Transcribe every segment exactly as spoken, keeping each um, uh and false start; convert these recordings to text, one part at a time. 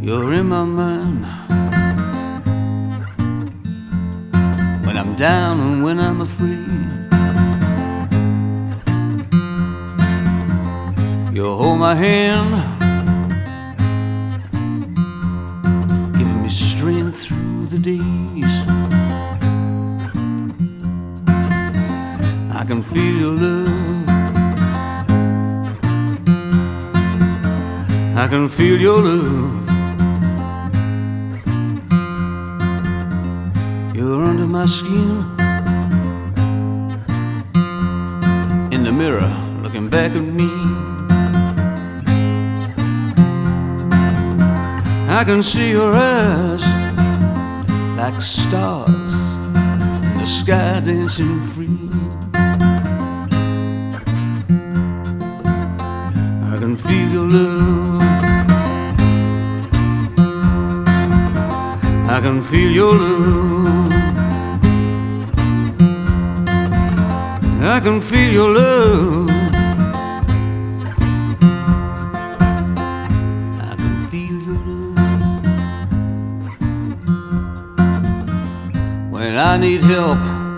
You're in my mind when I'm down and when I'm afraid. You hold my hand, giving me strength through the days. I can feel your love, I can feel your love. You're under my skin, in the mirror, looking back at me. I can see your eyes like stars in the sky dancing free. I can feel your love, I can feel your love, I can feel your love, I can feel your love. When I need help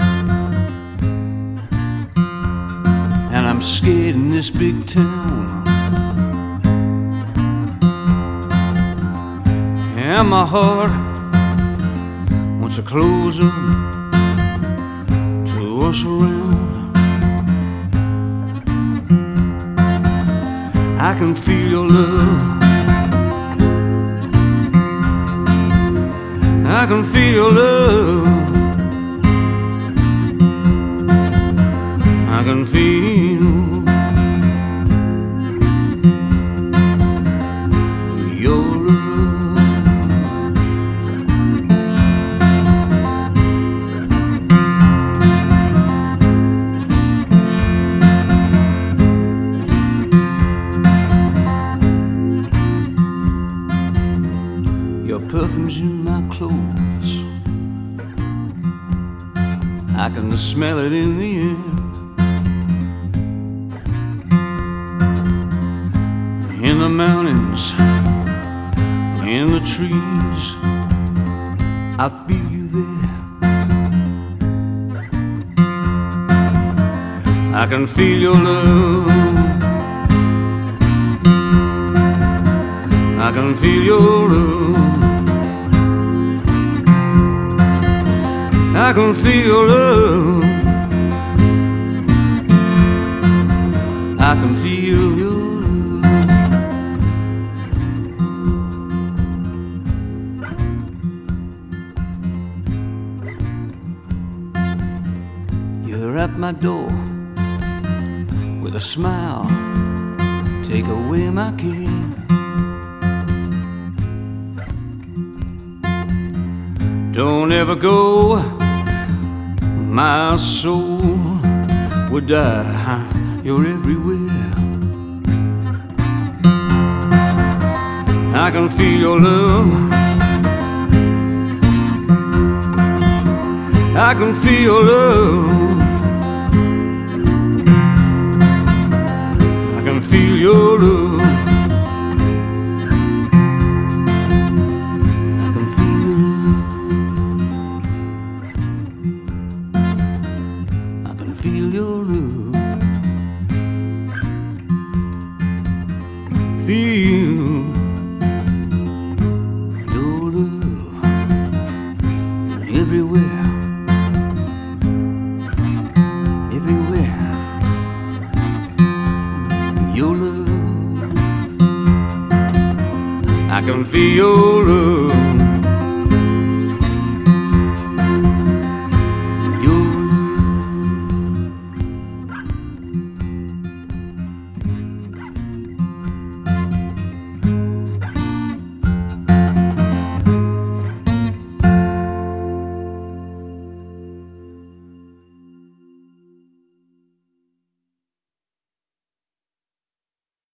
and I'm scared in this big town, and my heart wants to close up to us around, I can feel your love, I can feel your love, I can feel your love. Your perfume's in my clothes, I can smell it in the air. In the mountains, in the trees, I feel you there. I can feel your love, I can feel your love, I can feel your love, I can feel your love. You're at my door with a smile, take away my care. Don't ever go, my soul would die. You're everywhere, I can feel your love, I can feel your love, I can feel your love, I can feel your love, I can feel your love, feel your love everywhere, everywhere, your love, I can feel your love.